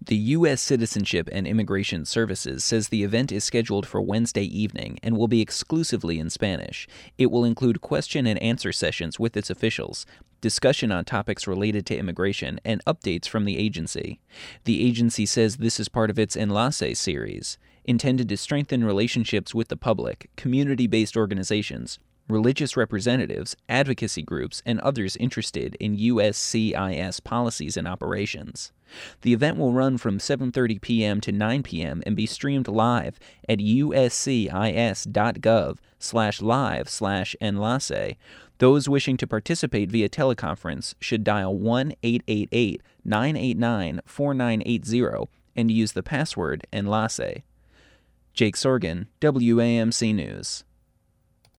The U.S. Citizenship and Immigration Services says the event is scheduled for Wednesday evening and will be exclusively in Spanish. It will include question and answer sessions with its officials, discussion on topics related to immigration, and updates from the agency. The agency says this is part of its Enlace series, intended to strengthen relationships with the public, community-based organizations, religious representatives, advocacy groups, and others interested in USCIS policies and operations. The event will run from 7:30 p.m. to 9 p.m. and be streamed live at uscis.gov/live/enlace. Those wishing to participate via teleconference should dial 1-888-989-4980 and use the password Enlace. Jake Sorgen, WAMC News.